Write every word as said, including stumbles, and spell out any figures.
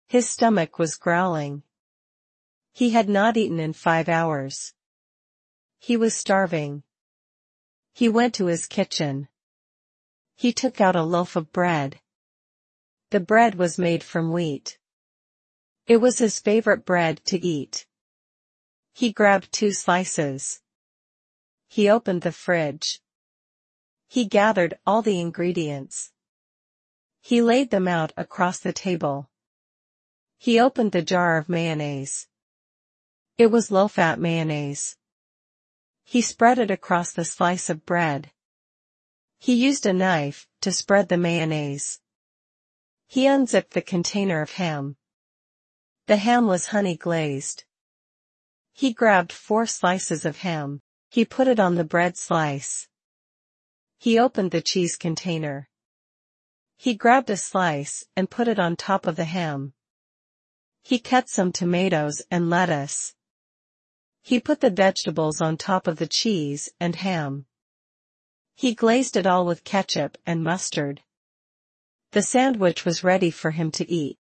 His stomach was growling. He had not eaten in five hours. He was starving. He went to his kitchen. He took out a loaf of bread. The bread was made from wheat. It was his favorite bread to eat. He grabbed two slices. He opened the fridge. He gathered all the ingredients. He laid them out across the table. He opened the jar of mayonnaise. It was low-fat mayonnaise. He spread it across the slice of bread. He used a knife to spread the mayonnaise. He unzipped the container of ham. The ham was honey glazed. He grabbed four slices of ham. He put it on the bread slice. He opened the cheese container. He grabbed a slice and put it on top of the ham. He cut some tomatoes and lettuce. He put the vegetables on top of the cheese and ham. He glazed it all with ketchup and mustard. The sandwich was ready for him to eat.